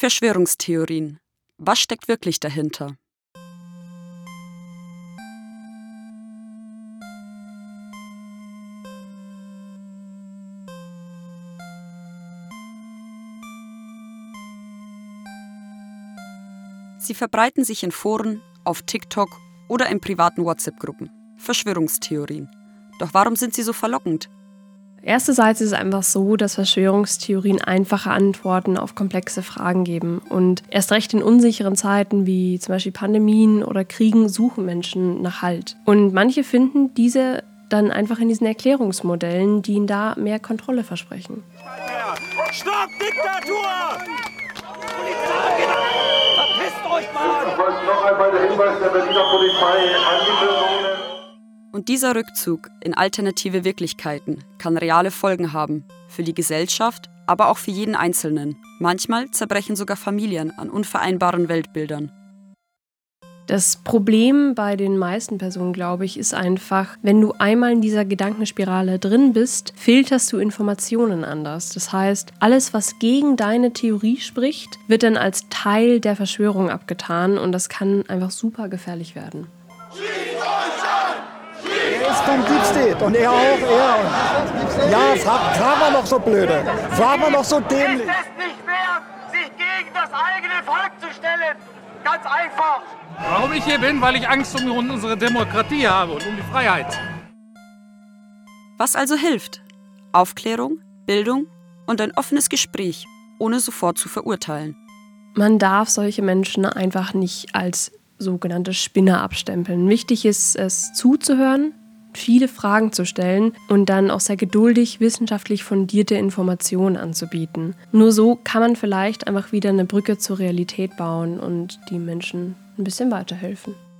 Verschwörungstheorien. Was steckt wirklich dahinter? Sie verbreiten sich in Foren, auf TikTok oder in privaten WhatsApp-Gruppen. Verschwörungstheorien. Doch warum sind sie so verlockend? Ersterseits ist es einfach so, dass Verschwörungstheorien einfache Antworten auf komplexe Fragen geben. Und erst recht in unsicheren Zeiten wie zum Beispiel Pandemien oder Kriegen suchen Menschen nach Halt. Und manche finden diese dann einfach in diesen Erklärungsmodellen, die ihnen da mehr Kontrolle versprechen. Stopp, Diktatur! Verpisst euch mal! Ich wollte noch einmal der Hinweis der Berliner Polizei an die Personen. Und dieser Rückzug in alternative Wirklichkeiten kann reale Folgen haben. Für die Gesellschaft, aber auch für jeden Einzelnen. Manchmal zerbrechen sogar Familien an unvereinbaren Weltbildern. Das Problem bei den meisten Personen, glaube ich, ist einfach, wenn du einmal in dieser Gedankenspirale drin bist, filterst du Informationen anders. Das heißt, alles, was gegen deine Theorie spricht, wird dann als Teil der Verschwörung abgetan und das kann einfach super gefährlich werden. Er ist vom Deep State und er auch. Ja, frag mal noch so blöde. Frag mal noch so dämlich. Ist es nicht wert, sich gegen das eigene Volk zu stellen? Ganz einfach. Warum ich hier bin? Weil ich Angst um unsere Demokratie habe und um die Freiheit. Was also hilft? Aufklärung, Bildung und ein offenes Gespräch, ohne sofort zu verurteilen. Man darf solche Menschen einfach nicht als sogenannte Spinner abstempeln. Wichtig ist es zuzuhören, viele Fragen zu stellen und dann auch sehr geduldig wissenschaftlich fundierte Informationen anzubieten. Nur so kann man vielleicht einfach wieder eine Brücke zur Realität bauen und die Menschen ein bisschen weiterhelfen.